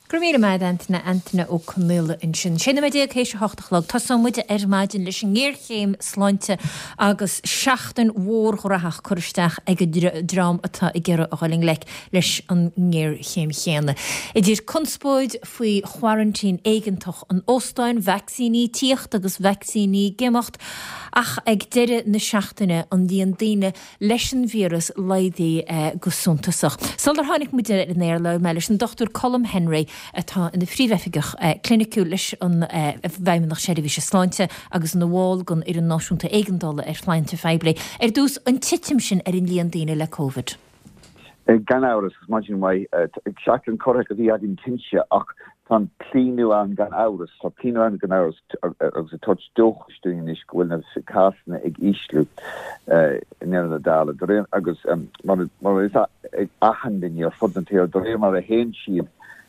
Gurmíle maid Antina ó Connula in sin. Sinna mé déag hééis hochtalog, Tá muide maidin leis an ggéirchéim sláinte agus 16 mhórthraach chuiristeach ag drám atá I ggéire a gháling leis an ggéirchéim chéanna. I dtír conspóid faoi chwarantín éigeantach an óstáin vaccíní tíocht agus vaccíní gemacht ach ag deire na 16 an díon daine leis an vírus leidí go suntasach. Sal hánig mu deire in éir le me leis an Dr. Colm Henry atá in de fríomhefigach clinicú leis an bheimmenach séidirhí se sláinte agus an bháil gon ar an náisiúnta éigendála sláinte feibli. Dús an titim sin ar in líon daine le COVID. Gan áras, imagine mai, seach an correct a bhí agin tinse ach tan clíú an gan áras, tá clíú an gan áras agus a touch dóchstúin is gohfuil na casna ag íslú in ar na dála. Agus mar is achandin ar fuddantéir, do ré mar a hen siad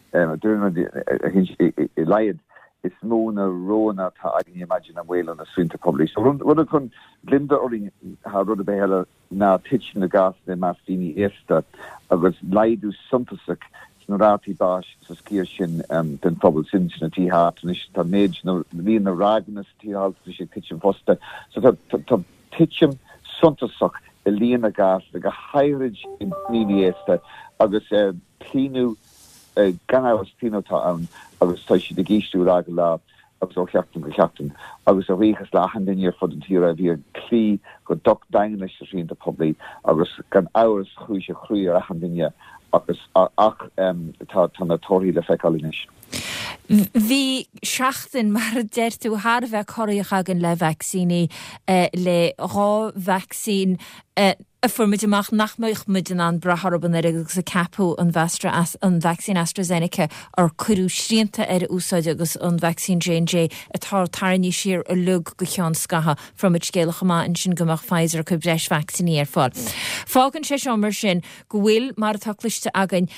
leiad is móna róna tá agin imagine an bhfuil an a swinta publish. So rud chun glinda oring ha rud a béhela ná titsin na gas na mastíní ésta agus leidú suntasach snurátí báis sa scíir sin den pobl sin na tíhat an is tá méid líon na ráganas tíhalt sé titsin fosta. So tá titsin suntasach a líon na gas a go hairid in níní ésta agus clíú gan áras pínotá an agus tá si de géistú aga lá agus ó cheachtain go cheachtain agus a richas lechan daine fod an tíra bhí clí go doc dain leis sin de poblí agus gan áras chuú se chruí ar achan daine agus ach tá na tóirí le feicálinis. Bhí seachtain mar deirtú haar bheith choíoch agan le vaccíní le rá vaccín a formuideach nachmuich muidir an brathban agus a capú an vaccín AstraZeneca ar cuiú sríanta ar úsáide agus an vaccín J&J atá tarní siar a lug go chean scaha from it scéalach má in sin gomach Pfizer chu breis vacciní ar fád. Fágan sé mar sin go bhfuil mar atáliste agan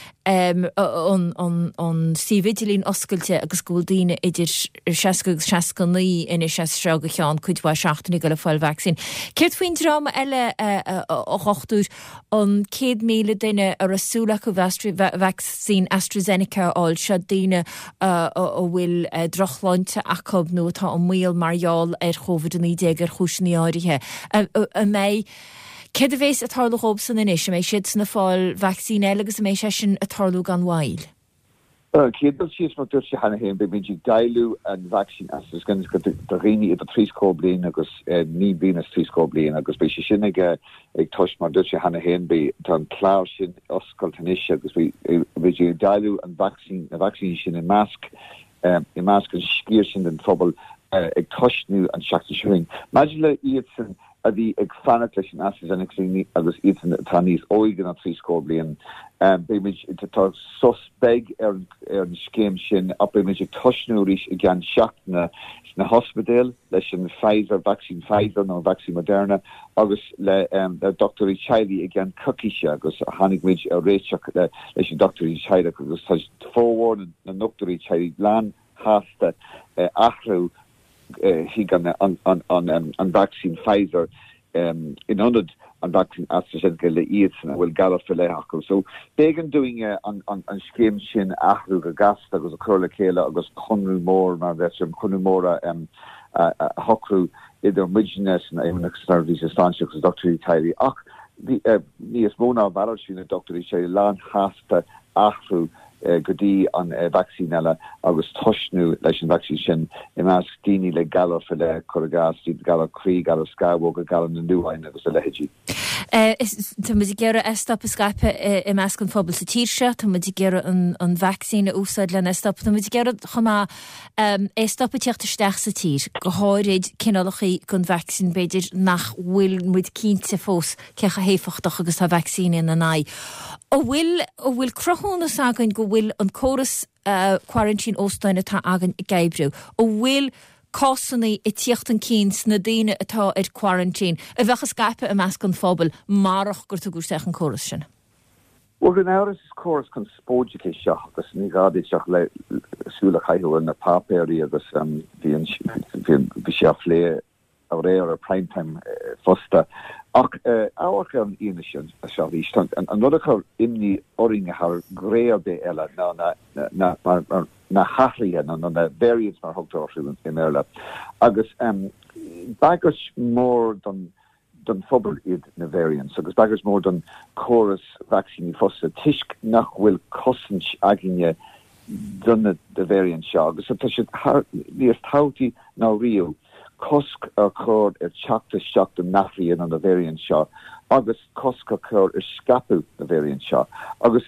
an sívidilín oscailte agus gúildaine idir 16 ina 16 go chean chuidhá 16 go le fáil vaccín. Céirt faoin drama eile chochtúr an 100 míle duine ar asúla go vaccín AstraZeneca áil se duine ó bhfuil drochláinte acob nó tá an míl marall ar COVID-19 ar chúisní áirithe. A mé céad a bhés atálú hóbsan in is, mé siad na fáil vaccín eile agus mé sé sin atálú gan bhhail. Céadal síos mar dúir se hena héin be méidir dailú an vaccín AstraZeneca go do rií iad a 3 bliain agus ní bínas 3 bliain agus be sé sin ag tuis mar dúir se hena héin be tá an clár sin oscailtanis agus méidir dailú an vaccín sin in másc an scíir sin den phobal ag tuisnú an seachtaisiúing. Maidir le iad san a bhí ag fanna leis an AstraZeneca agus iad tá níos óigan a 3 bliain. Beimid tá suspeg ar an scéim sin ap beimid ag tuisnú rís i gceann seachtaine na hospedéal leis an Pfizer, vaccín Pfizer nó vaccín Moderna agus le Dr. Chiley i gceann cuciise agus hánig muid a réiteach leis an Dr. Chiley agus tá fóhhar na Dr. Chiley lán hásta achrú hí gan an vaccín Pfizer in 100 an vaccine AstraZeneca le iadsanna bhfuil galaf le acu. So began doing an scéim sin ahrú go gas agus a curla céile agus chunú mór mar bheitm chunú móra hocrú idir midnes na émanach starví sa stanseach agus Dr. Chiley ach níos móna bhar sin na Dr. Chiley lán hásta ahrú godí an vaccín eile agus tuisnú leis an vaccín sin I measc daoine le galaf le choragas, galaf crí, galaf scabó go galan na nuhain agus a lehéidí. Tá mu gera stop a Skype I measc an phobal sa tíirse, tá mu gera an vaccín a úsáid le stop, tá mu gera chumá stop a teachtarsteach sa tír, go háirid cinálachí gon vaccín beidir nach bhfuil muid cínte fós cecha héfachtach agus tá vaccín in an nai. Ó bhfuil crochúna agan go bhfuil an córas quarantín óstáin atá agan I gaibrú, ó bhfuil cásanna I tíochtan cíns na daine atá ar quarantín, a bheitcha Skype a measc an phobal marach gur tú gúrteach an córas sin. Well, gan áras is córas chun spóideach seach agus ní gádaí seach le súla chaithú na pápéirí agus bhí seach lé a réir a primetime fosta ácha an ine sin a se bhí stand an nodachar imní oringe haar gréalbe eile na hathlian an na variants mar hogtáú in Merle. Agus baggers mór don fobal iad na variants, agus baggers mór don chorus vaccine fosta tiisk nach bhfuil cosint aginne dunne de variant seo, agus níos táti ná riú cosk chord chata seachta nachrian an the variant seo, agus cosk chord scapú the variant seo, agus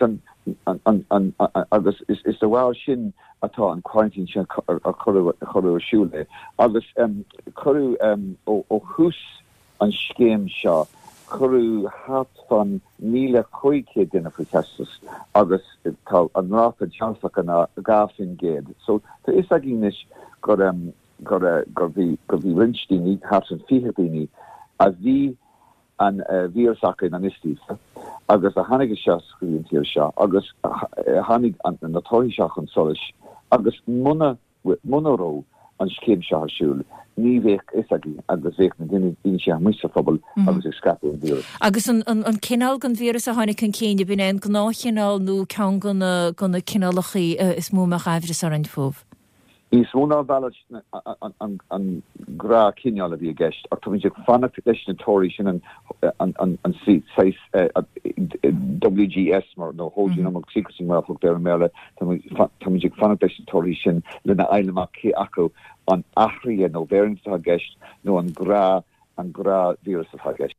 agus is the wow sin atá an quarantine sin choru siúle, agus choru ó hús an scéim seo, choru hat fan 1,500 dinna protestus, agus tá an ráta jansach an gafin géad. So tá is a gínis gur bhí rinstíní hat an fihadíní a bhí an vírsach an istífa, agus a hannig se scríontíir seo, agus hannig an natóiseach an solis, agus monaró an scéim seo siúil. Ní bhéh is agus bhéh na duine sé musa fphobal agus is scapu an vírus. Agus an cinál gan vírus a tháinig an céine bin an gnáchinál nó cean gona cinálachí is múach aimhris ar an fómh. Is múna ballad an gra cinál a bhí gist, ach tá mé fannacht leis na tóirí sin an WGS mar nó hódín am secrecy mar fog der Merle, tá mé fannacht leis na tóirí sin lena eileach ché acu an achrian nó bhéirn tá gist nó an gra vírus a gist.